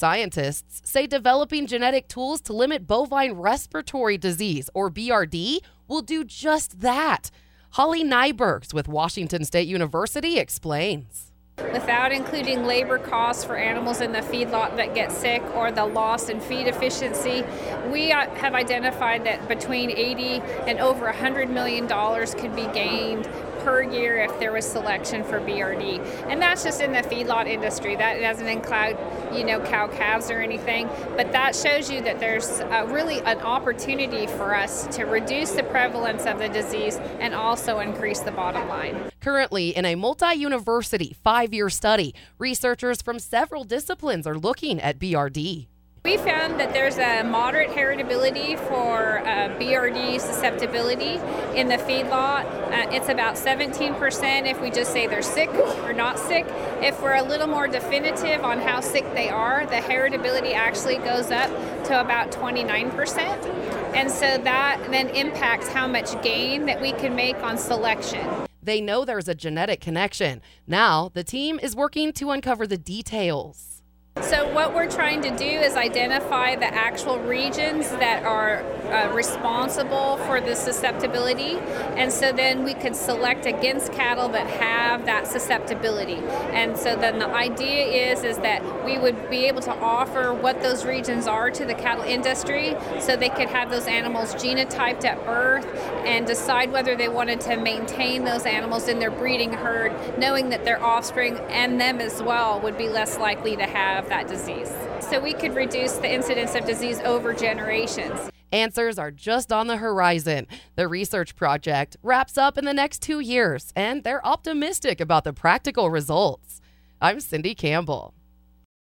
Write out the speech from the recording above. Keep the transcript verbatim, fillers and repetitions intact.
Scientists say developing genetic tools to limit bovine respiratory disease, or B R D, will do just that. Holly Nybergs with Washington State University explains. Without including labor costs for animals in the feedlot that get sick or the loss in feed efficiency, we have identified that between eighty and over one hundred million dollars could be gained per year if there was selection for B R D. And that's just in the feedlot industry. That doesn't include, you know, cow calves or anything. But that shows you that there's uh, really an opportunity for us to reduce the prevalence of the disease and also increase the bottom line. Currently, in a multi-university five-year study, researchers from several disciplines are looking at B R D. We found that there's a moderate heritability for uh, B R D susceptibility in the feedlot. Uh, it's about seventeen percent if we just say they're sick or not sick. If we're a little more definitive on how sick they are, the heritability actually goes up to about twenty-nine percent. And so that then impacts how much gain that we can make on selection. They know there's a genetic connection. Now, the team is working to uncover the details. So what we're trying to do is identify the actual regions that are uh, responsible for the susceptibility, and so then we could select against cattle that have that susceptibility. And so then the idea is is that we would be able to offer what those regions are to the cattle industry, so they could have those animals genotyped at birth and decide whether they wanted to maintain those animals in their breeding herd, knowing that their offspring and them as well would be less likely to have that disease. So we could reduce the incidence of disease over generations. Answers are just on the horizon. The research project wraps up in the next two years, and they're optimistic about the practical results. I'm Cindy Campbell.